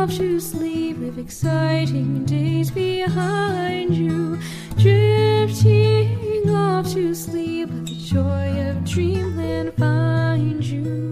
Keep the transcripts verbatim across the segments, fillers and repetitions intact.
off to sleep, leave exciting days behind you. Drifting off to sleep, let the joy of dreamland find you.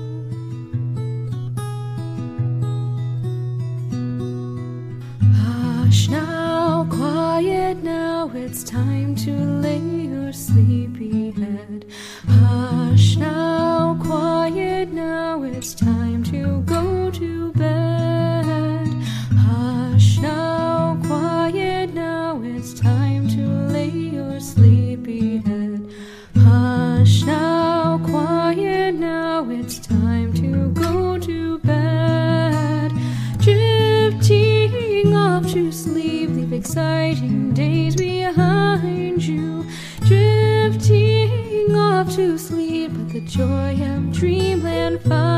Hush now, quiet now, it's time to lay your sleepy head. Hush now, quiet now, it's time to go to bed. Hush now, quiet now, it's time to lay your sleepy head. Hush now, quiet now, it's time to go to bed. Drifting off to sleep, leave exciting days behind you. Drifting off to sleep, let the joy of dreamland find